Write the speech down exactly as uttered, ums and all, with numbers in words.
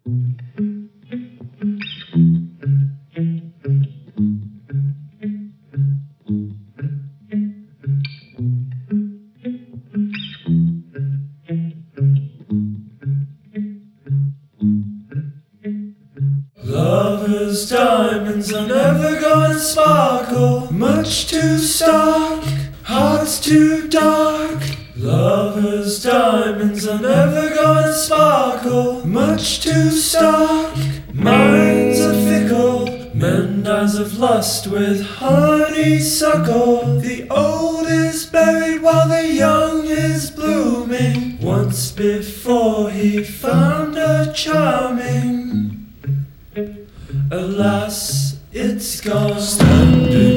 Lovers' diamonds are never gonna sparkle, much too stark, hearts too dark. Lovers' diamonds are never gonna sparkle, much too stark, minds are fickle, men dies of lust with honeysuckle. The old is buried while the young is blooming, once before he found her charming. Alas, it's gone. Standing